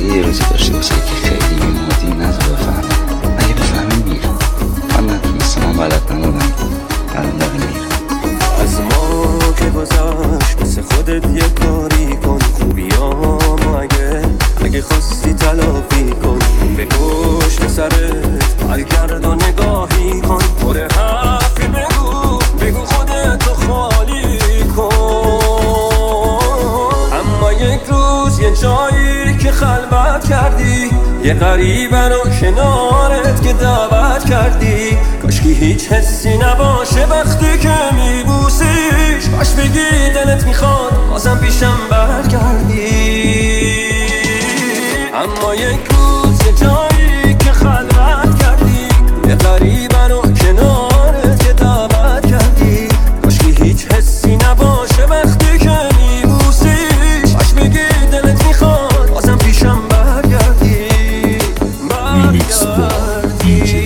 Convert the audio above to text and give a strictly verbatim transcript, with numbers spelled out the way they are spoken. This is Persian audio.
یه روزی داشته واسه که خیلی مادی نذار بفهمه. اگه بفهمه میره. من نتونستم، من بلد ندادم. الان داره میره. از ما که گذاشت مثل خودت یه کاری کن. خوبیامو اگه اگه خواستی تلافی کن. به پشت سرت برگرد و نگاهی کن. پر حرفی بگو بگو خودتو خالی کن. اما یک روز یه جایی که خلوت کردی، یه غریبه رو کنارت که دعوت کردی. کاشکی هیچ حسی نباشه وقتی که میبوسیش. کاش بگی دلت میخواد بازم پیشم برگردی. اما یک روز یه جایی که خلوت کردی، یه غریبه رو کنارت که دعوت کردی. کاشکی هیچ حسی نباشه وقتی که میبوسیش. کاش بگی دلت میخواد بازم پیشم برگردی. Remix by دی جی